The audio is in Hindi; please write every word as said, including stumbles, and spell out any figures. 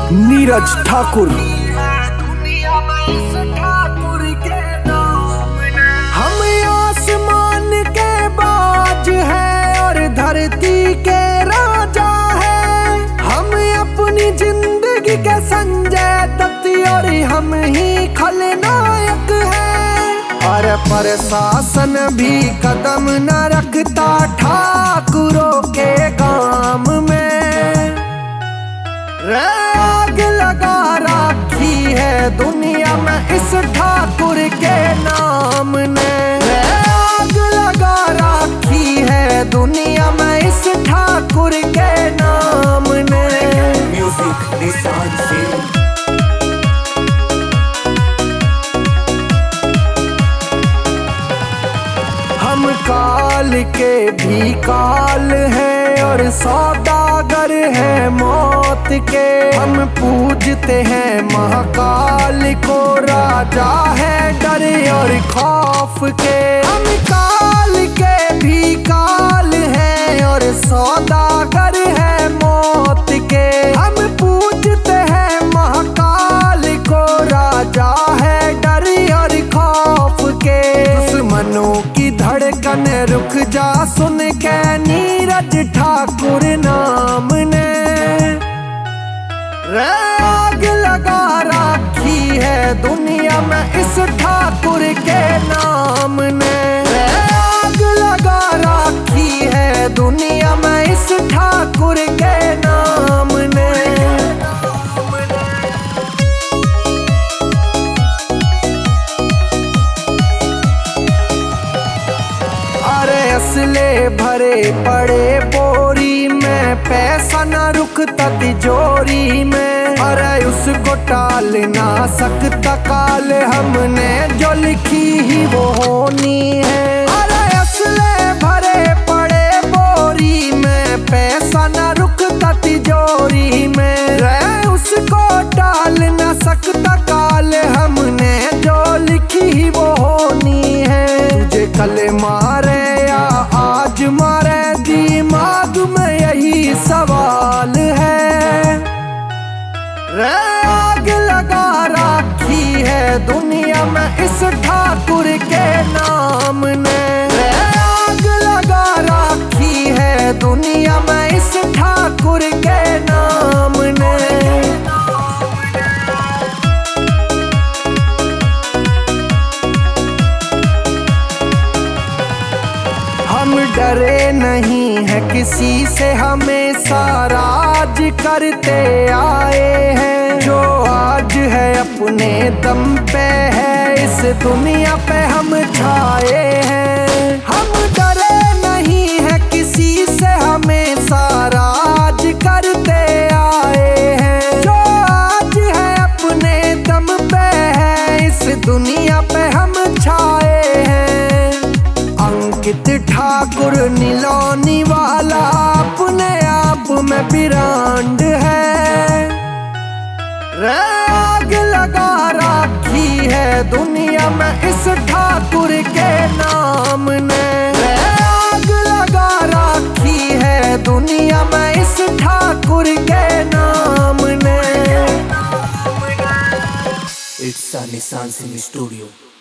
नीरज ठाकुर। हम आसमान के बाज हैं और धरती के राजा हैं। हम अपनी जिंदगी के संजय दत्त और हम ही खलनायक हैं। और प्रशासन भी कदम न रखता ठाकुरों के काम में। आग लगा रखी है दुनिया में इस ठाकुर के नाम ने। आग लगा रखी है दुनिया में इस ठाकुर के नाम ने। म्यूजिक निशान से हम काल के भी काल हैं और सौदागर है मौत के। हम पूजते हैं महाकाल को, राजा है डर और खौफ के। हम काल के भी काल हैं और सौदागर है मौत के। हम पूजते हैं महाकाल को, राजा है डर और खौफ के। दुश्मनों की धड़कन रुक जा सुन के नीरज ठाकुर नाम ने। आग लगा रखी है दुनिया में इस ठाकुर के नाम ने। आग लगा रखी है दुनिया में इस ठाकुर के नाम ने। असले भरे पड़े बोरी में, पैसा न रुकता तिजोरी में। अरे उसको टाल ना सकता काल, हमने जो लिखी ही वो होनी है। अरे असले भरे पड़े बोरी में, पैसा न रुकता तिजोरी में। अरे उसको टाल ना सकता काल, हमने जो लिखी ही वो होनी है। तुझे कल मारे आज मारे दिमाग में यही सवाल है। आग लगा रखी है दुनिया में इस ठाकुर के नाम ने। आग लगा रखी है दुनिया में इस ठाकुर के नाम ने। हम डरे नहीं है किसी से, हमेशा राज करते आए हैं। जो आज है अपने दम पे है, इस दुनिया पे हम छाए हैं। हम डरे नहीं है किसी से, हमेशा राज करते आए हैं। जो आज है अपने दम पे है, इस दुनिया पे हम छाए हैं। अंकित ठाकुर नीलौनी वाला अपने आप में ब्रांड है। आग लगा रखी है दुनिया में इस ठाकुर के नाम ने। आग लगा रखी है दुनिया में इस ठाकुर के नाम ने। इट्स निशान सिंह स्टूडियो।